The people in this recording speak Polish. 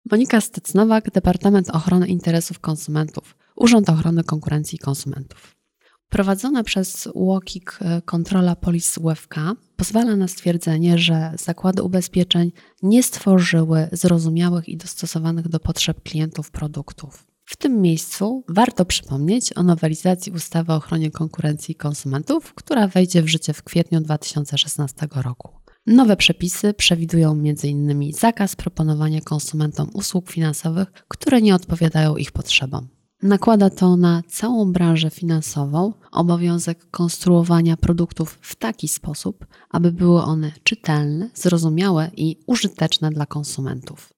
Monika Stec-Nowak, Departament Ochrony Interesów Konsumentów, Urząd Ochrony Konkurencji i Konsumentów. Prowadzona przez UOKiK kontrola polis UFK pozwala na stwierdzenie, że zakłady ubezpieczeń nie stworzyły zrozumiałych i dostosowanych do potrzeb klientów produktów. W tym miejscu warto przypomnieć o nowelizacji ustawy o ochronie konkurencji i konsumentów, która wejdzie w życie w kwietniu 2016 roku. Nowe przepisy przewidują m.in. zakaz proponowania konsumentom usług finansowych, które nie odpowiadają ich potrzebom. Nakłada to na całą branżę finansową obowiązek konstruowania produktów w taki sposób, aby były one czytelne, zrozumiałe i użyteczne dla konsumentów.